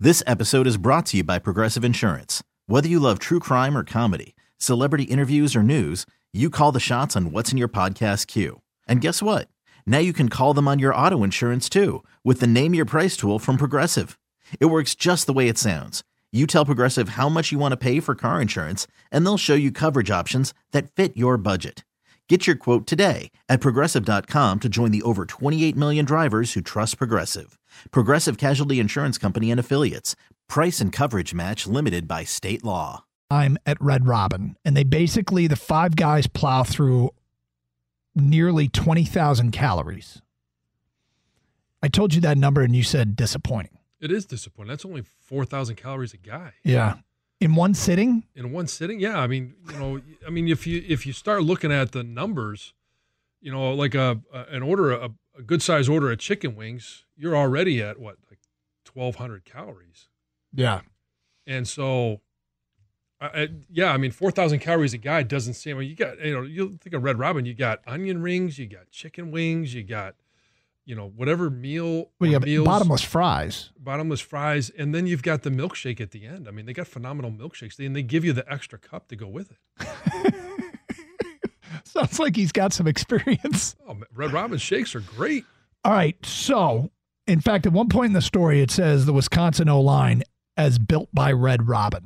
This episode is brought to you by Progressive Insurance. Whether you love true crime or comedy, celebrity interviews or news, you call the shots on what's in your podcast queue. And guess what? Now you can call them on your auto insurance too with the Name Your Price tool from Progressive. It works just the way it sounds. You tell Progressive how much you want to pay for car insurance, and they'll show you coverage options that fit your budget. Get your quote today at Progressive.com to join the over 28 million drivers who trust Progressive. Progressive Casualty Insurance Company and Affiliates. Price and coverage match limited by state law. I'm at Red Robin, and the five guys plow through nearly 20,000 calories. I told you that number, and you said disappointing. It is disappointing. That's only 4,000 calories a guy. Yeah. In one sitting? In one sitting? Yeah. I mean, if you start looking at the numbers, like a good size order of chicken wings, you're already at what, like 1,200 calories. Yeah. And so, 4,000 calories a guy doesn't seem. You got, you think of Red Robin, you got onion rings, you got chicken wings, you got, whatever meal. Well, you have meals, bottomless fries, and then you've got the milkshake at the end. I mean, they got phenomenal milkshakes, and they give you the extra cup to go with it. Sounds like he's got some experience. Oh, Red Robin shakes are great. All right. So, in fact, at one point in the story, it says the Wisconsin O-line as built by Red Robin.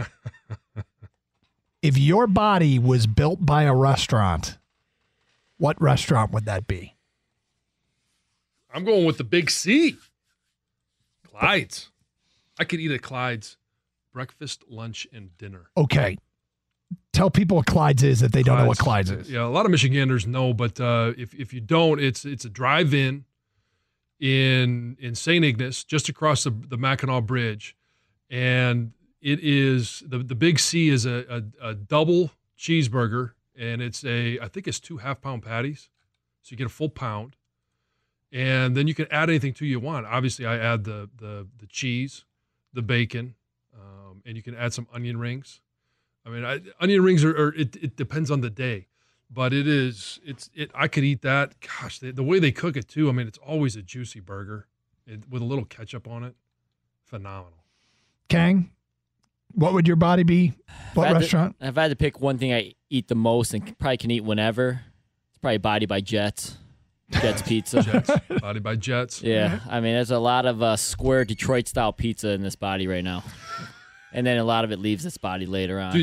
If your body was built by a restaurant, what restaurant would that be? I'm going with the Big C. Clyde's. I could eat at Clyde's breakfast, lunch, and dinner. Okay. Tell people what Clyde's is if they don't know what Clyde's is. Yeah, a lot of Michiganders know, but if you don't, it's a drive-in in St. Ignace, just across the Mackinac Bridge. And it is, the Big C is a double cheeseburger, and I think it's 2 half-pound patties. So you get a full pound. And then you can add anything to you want. Obviously, I add the cheese, the bacon, and you can add some onion rings. I mean, onion rings it depends on the day, but I could eat that. Gosh, the way they cook it too. I mean, it's always a juicy burger with a little ketchup on it. Phenomenal. Kang, what would your body be? What restaurant? If I had to pick one thing I eat the most and probably can eat whenever, it's probably Body by Jets. Jets Pizza. Body by Jets. Yeah. I mean, there's a lot of square Detroit-style pizza in this body right now. And then a lot of it leaves this body later on.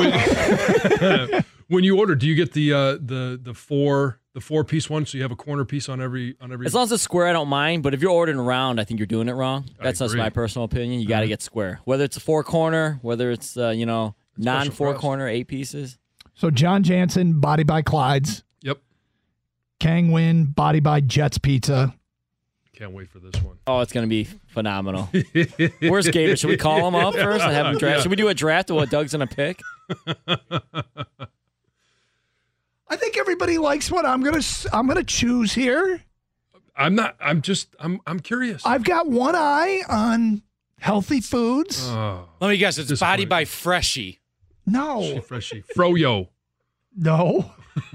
When you order, do you get the four-piece one, so you have a corner piece on every? As long as it's square, I don't mind. But if you're ordering around, I think you're doing it wrong. That's just my personal opinion. You got to get square. Whether it's a four-corner, whether it's, non-four-corner, 8 pieces. So John Jansen, Body by Clyde's. Yep. Kang Win, Body by Jets Pizza. Can't wait for this one. Oh, it's going to be phenomenal. Where's Gator? Should we call him up first and have him draft? Should we do a draft of what Doug's going to pick? I think everybody likes what I'm gonna choose here. I'm curious. I've got one eye on healthy foods. Let me guess. It's Body by Freshie. No. Freshie. Froyo. No.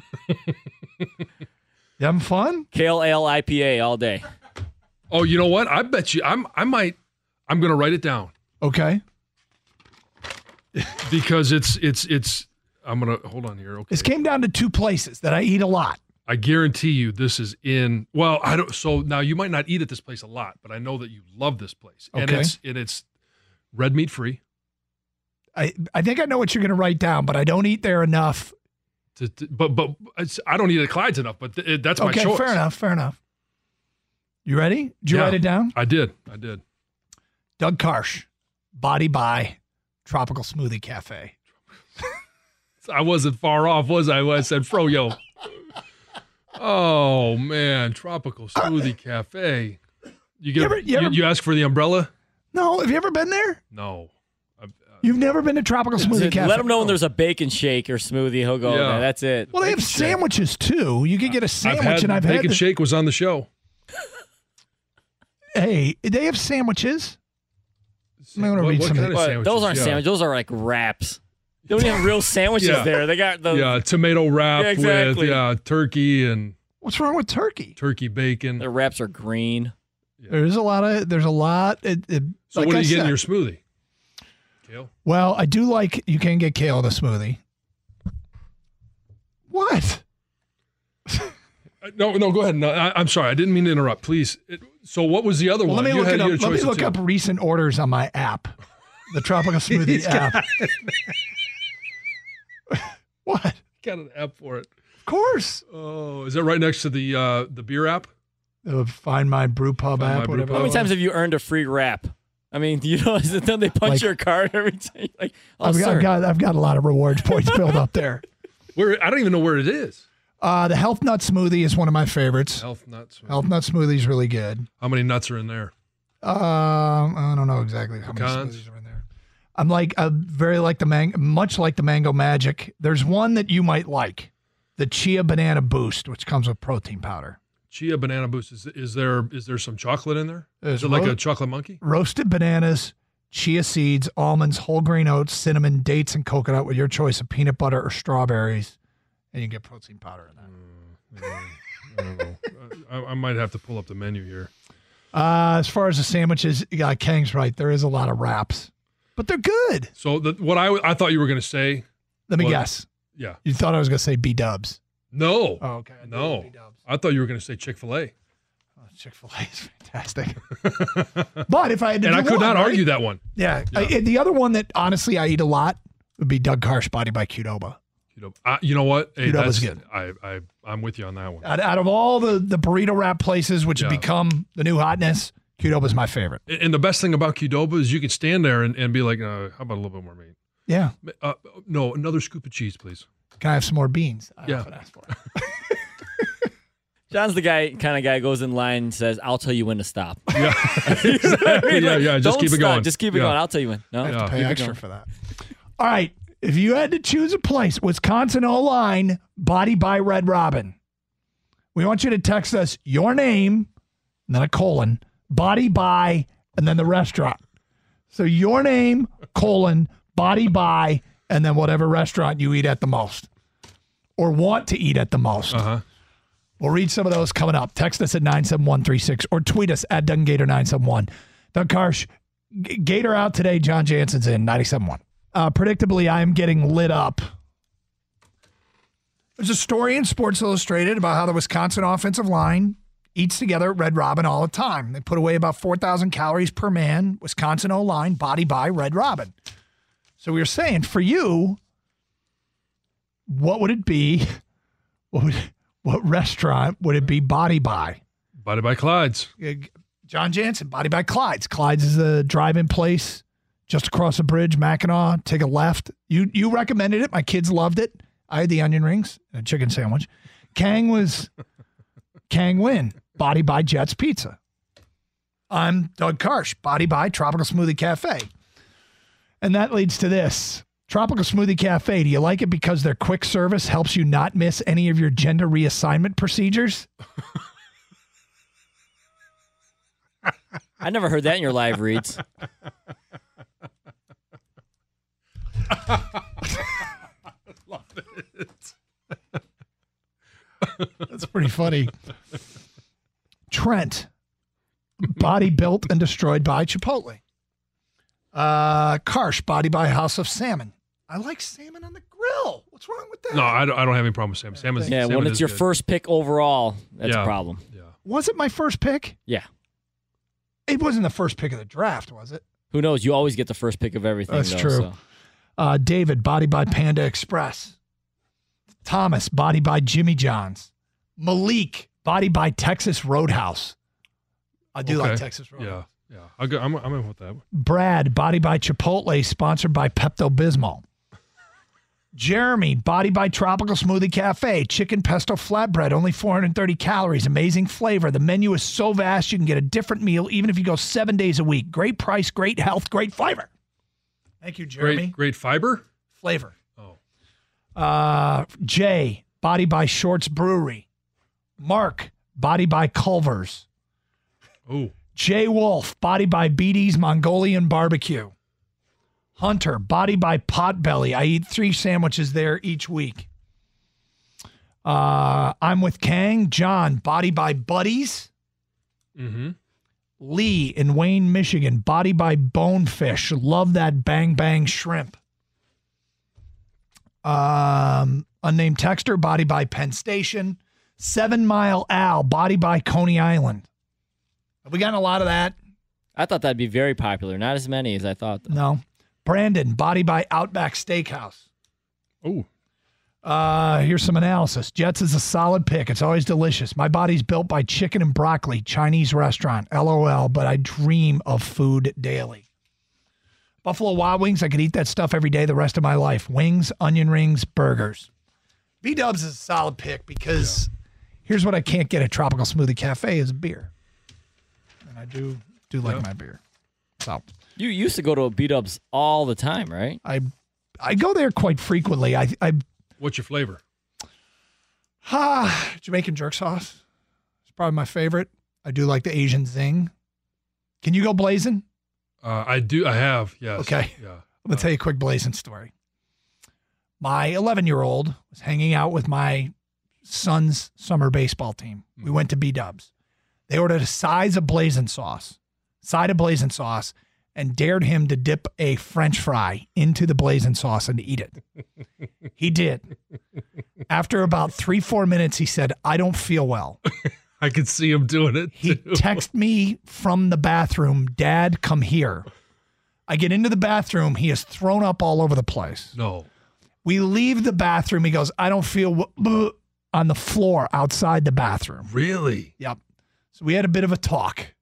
You having fun? Kale Ale IPA all day. Oh, you know what? I bet you I'm going to write it down. Okay. Because I'm going to hold on here. Okay. This came down to 2 places that I eat a lot. I guarantee you this is so now you might not eat at this place a lot, but I know that you love this place. Okay. And it's red meat free. I think I know what you're going to write down, but I don't eat there enough. But I don't eat at Clyde's enough, but that's my choice. Okay, fair enough. You ready? Did you write it down? I did. Doug Karsh, Body by Tropical Smoothie Cafe. I wasn't far off, was I? When I said Froyo. Oh man, Tropical Smoothie Cafe. You ask for the umbrella? No. Have you ever been there? No. You've never been to Tropical Smoothie Cafe? Let him know when there's a bacon shake or smoothie. He'll go there. That's it. Well, they have sandwiches too. You could get a sandwich, and I've had bacon shake was on the show. Hey, they have sandwiches. I'm going to read some of these. Those aren't sandwiches. Those are like wraps. They don't even have real sandwiches there. They got the tomato wrap with turkey and. What's wrong with turkey? Turkey bacon. Their wraps are green. There's a lot. So like what do I you get in said, your smoothie? Kale? Well, I do like, you can get kale in a smoothie. What? No, go ahead. No, I'm sorry. I didn't mean to interrupt. Please. So what was the other one? Let me You look had- it up. you had a Let me choice of look two. up recent orders on my app, the Tropical Smoothie app. What? Got an app for it. Of course. Oh, is that right next to the beer app? Find My Brew Pub Find My app. Brew Whatever. Pub. How many times have you earned a free wrap? I mean, do you know, is it then they punch Like- your card every time? Like, oh, I've sir. got a lot of rewards points built up there. Where I don't even know where it is. The Health Nut Smoothie is one of my favorites. Health nuts. Health Nut Smoothie is really good. How many nuts are in there? I don't know exactly how many Pecans? smoothies are in there. I'm like much like the Mango Magic. There's one that you might like, the Chia Banana Boost, which comes with protein powder. Chia banana boost. Is there some chocolate in there? There's Is it like a chocolate monkey? Roasted bananas, chia seeds, almonds, whole grain oats, cinnamon, dates, and coconut with your choice of peanut butter or strawberries, and you get protein powder in that. I don't know. I might have to pull up the menu here. As far as the sandwiches, Kang's right. There is a lot of wraps, but they're good. So what I thought you were going to say. Let me Well, guess. Yeah. You thought I was going to say B-dubs. No. Oh, okay. No. B-dubs. I thought you were going to say Chick-fil-A. Oh, Chick-fil-A is fantastic. But if I had to And do I could one, not right? argue that one. Yeah. Yeah. The other one that honestly I eat a lot would be Doug Karsh Body by Qdoba. You know what? Hey, Qdoba's that's good. I'm with you on that one. Out of all the burrito wrap places, which have Yeah. become the new hotness, Qdoba's my favorite. And the best thing about Qdoba is you can stand there and be like, how about a little bit more meat? Yeah. No, another scoop of cheese, please. Can I have some more beans? I Yeah. often ask for it. John's the kind of guy goes in line and says, "I'll tell you when to stop." Yeah, exactly. Yeah. Just Don't keep it stop. going. Just keep it Yeah. going. I'll tell you when. No, I have Yeah. to pay keep it extra going. for that. All right. If you had to choose a place, Wisconsin O-line, Body by Red Robin. We want you to text us your name, and then a colon, Body by, and then the restaurant. So your name, colon, Body by, and then whatever restaurant you eat at the most or want to eat at the most. Uh-huh. We'll read some of those coming up. Text us at 97136 or tweet us at DougGator971. Doug Karsh, Gator out today. John Jansen's in 97.1. Predictably, I am getting lit up. There's a story in Sports Illustrated about how the Wisconsin offensive line eats together at Red Robin all the time. They put away about 4,000 calories per man. Wisconsin O-line, Body by Red Robin. So we were saying, for you, what would it be? What restaurant would it be Body by? Body by Clyde's. John Jansen, Body by Clyde's. Clyde's is a drive-in place just across the bridge, Mackinac. Take a left. You recommended it. My kids loved it. I had the onion rings and a chicken sandwich. Kang Win, Body by Jets Pizza. I'm Doug Karsh, Body by Tropical Smoothie Cafe. And that leads to this. Tropical Smoothie Cafe, do you like it because their quick service helps you not miss any of your gender reassignment procedures? I never heard that in your live reads. Love it. That's pretty funny. Trent, Body built and destroyed by Chipotle. Karsh, Body by House of Salmon. I like salmon on the grill. What's wrong with that? No, I don't have any problem with salmon. Salmon's, Yeah, salmon when is it's your good. first pick overall, that's Yeah. a problem. Yeah. Was it my first pick? Yeah. It wasn't the first pick of the draft, was it? Who knows? You always get the first pick of everything. That's though, true. So. David, Body by Panda Express. Thomas, Body by Jimmy John's. Malik, Body by Texas Roadhouse. I do like Okay. Texas Roadhouse. Yeah. I'm in with that. Brad, Body by Chipotle, sponsored by Pepto-Bismol. Jeremy, Body by Tropical Smoothie Cafe, chicken pesto flatbread, only 430 calories, amazing flavor. The menu is so vast you can get a different meal even if you go 7 days a week. Great price, great health, great flavor. Thank you, Jeremy. Great fiber. Flavor. Oh. Jay, Body by Shorts Brewery. Mark, Body by Culver's. Oh. Jay Wolf, Body by BD's Mongolian Barbecue. Hunter, Body by Potbelly. I eat 3 sandwiches there each week. I'm with Kang. John, Body by Buddies. Mm-hmm. Lee in Wayne, Michigan. Body by Bonefish. Love that Bang Bang Shrimp. Unnamed Texter. Body by Penn Station. 7 Mile Al. Body by Coney Island. Have we gotten a lot of that? I thought that'd be very popular. Not as many as I thought, though. No. Brandon. Body by Outback Steakhouse. Oh. Here's some analysis. Jets is a solid pick. It's always delicious. My body's built by chicken and broccoli, Chinese restaurant, LOL, but I dream of food daily. Buffalo Wild Wings, I could eat that stuff every day the rest of my life. Wings, onion rings, burgers. B-Dubs is a solid pick because here's what I can't get at Tropical Smoothie Cafe is beer. And I do like my beer. So you used to go to a B-Dubs all the time, right? I go there quite frequently. What's your flavor? Jamaican jerk sauce. It's probably my favorite. I do like the Asian zing. Can you go blazing? I do. I have, yes. Okay. Yeah. I'm going to tell you a quick blazing story. My 11-year-old was hanging out with my son's summer baseball team. We went to B-Dubs. They ordered a side of blazing sauce, and dared him to dip a French fry into the blazing sauce and eat it. He did. After about 3-4 minutes, he said, I don't feel well. I could see him doing it. He texted me from the bathroom, Dad, come here. I get into the bathroom. He has thrown up all over the place. No. We leave the bathroom. He goes, I don't feel on the floor outside the bathroom. Really? Yep. So we had a bit of a talk.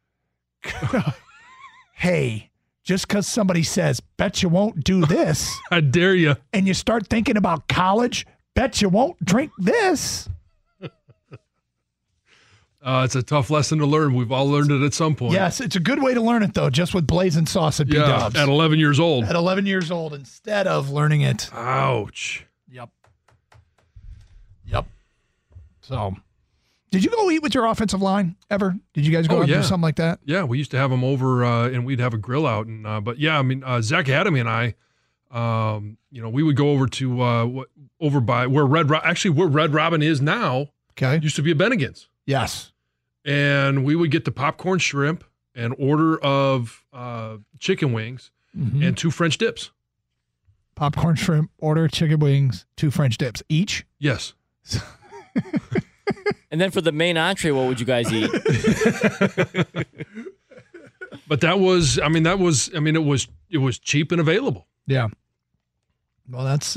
Hey, just because somebody says, bet you won't do this. I dare you. And you start thinking about college, bet you won't drink this. It's a tough lesson to learn. We've all learned it at some point. Yes, it's a good way to learn it, though, just with blazing sauce at B-Dubs. At 11 years old. At 11 years old, instead of learning it. Ouch. Yep. So, did you go eat with your offensive line ever? Did you guys go out and do something like that? Yeah, we used to have them over, and we'd have a grill out. And but yeah, I mean, Zach Academy and I, we would go over to over by where Red Robin is now. Okay. Used to be a Bennigan's. Yes. And we would get the popcorn shrimp, an order of chicken wings, and 2 French dips. Popcorn shrimp, order chicken wings, 2 French dips each? Yes. And then for the main entree, what would you guys eat? But it was cheap and available. Yeah. Well, that's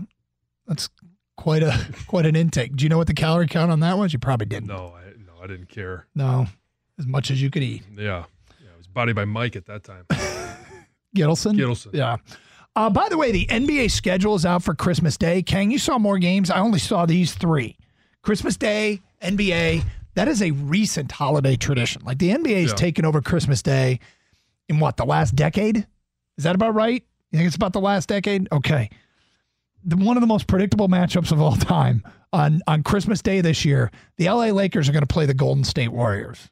quite an intake. Do you know what the calorie count on that was? You probably didn't. No, I didn't care. No, as much as you could eat. Yeah. It was Body by Mike at that time. Gittleson? Yeah. By the way, the NBA schedule is out for Christmas Day. Kang, you saw more games. I only saw these 3. Christmas Day, NBA, that is a recent holiday tradition. Like the NBA has taken over Christmas Day in the last decade? Is that about right? You think it's about the last decade? Okay. One of the most predictable matchups of all time on Christmas Day this year, the LA Lakers are going to play the Golden State Warriors.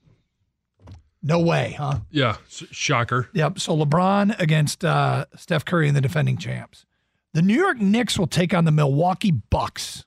No way, huh? Yeah, shocker. Yep. So LeBron against Steph Curry and the defending champs. The New York Knicks will take on the Milwaukee Bucks.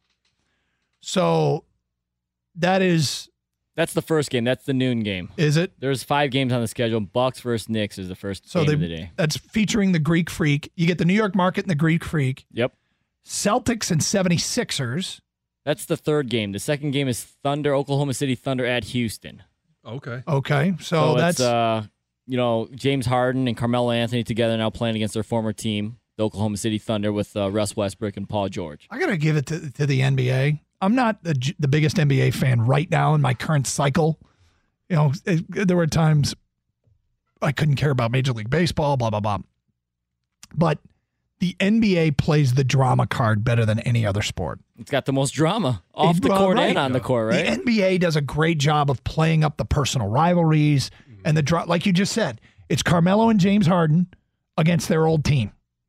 So that's the first game. That's the noon game. Is it? There's 5 games on the schedule. Bucks versus Knicks is the first game of the day. That's featuring the Greek Freak. You get the New York Market and the Greek Freak. Yep. Celtics and 76ers. That's the third game. The second game is Oklahoma City Thunder at Houston. Okay. So that's James Harden and Carmelo Anthony together now playing against their former team, the Oklahoma City Thunder, with Russ Westbrook and Paul George. I got to give it to the NBA. I'm not the biggest NBA fan right now in my current cycle. There were times I couldn't care about Major League Baseball, blah, blah, blah. But the NBA plays the drama card better than any other sport. It's got the most drama off the court and on the court, right? The NBA does a great job of playing up the personal rivalries and like you just said, it's Carmelo and James Harden against their old team.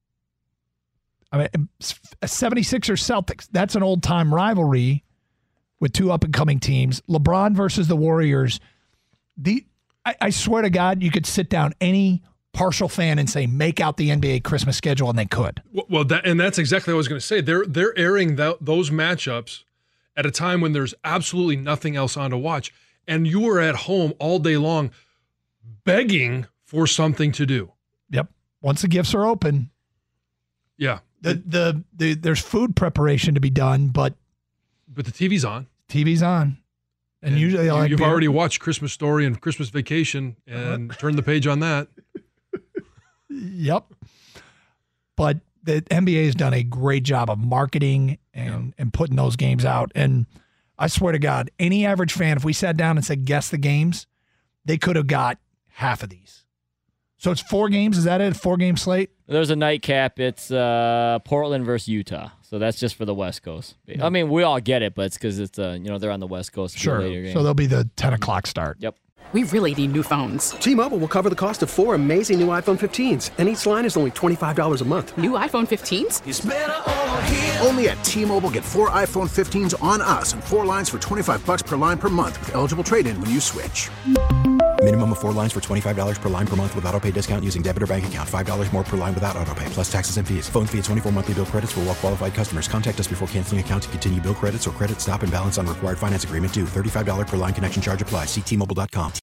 I mean, 76ers Celtics, that's an old-time rivalry with 2 up-and-coming teams. LeBron versus the Warriors. I swear to God, you could sit down any partial fan and say, make out the NBA Christmas schedule, and they could. Well, that's exactly what I was going to say. They're airing those matchups at a time when there's absolutely nothing else on to watch. and you are at home all day long begging for something to do. Yep. Once the gifts are open. Yeah. There's food preparation to be done, but the TV's on. TV's on. And usually you've already watched Christmas Story and Christmas Vacation and turned the page on that. Yep. But the NBA has done a great job of marketing and putting those games out. And I swear to God, any average fan, if we sat down and said, guess the games, they could have got half of these. So it's 4 games. Is that it? 4-game slate? There's a nightcap. It's Portland versus Utah. So that's just for the West Coast. I mean, we all get it, but it's because it's they're on the West Coast. Sure. So they'll be the 10 o'clock start. Yep. We really need new phones. T-Mobile will cover the cost of 4 amazing new iPhone 15s, and each line is only $25 a month. New iPhone 15s? It's better over here. Only at T-Mobile, get 4 iPhone 15s on us and 4 lines for $25 per line per month with eligible trade-in when you switch. Minimum of 4 lines for $25 per line per month with auto pay discount using debit or bank account. $5 more per line without auto pay, plus taxes and fees. Phone fee at 24 monthly bill credits for well-qualified customers. Contact us before canceling account to continue bill credits or credit stop and balance on required finance agreement due. $35 per line connection charge applies. See T-Mobile.com.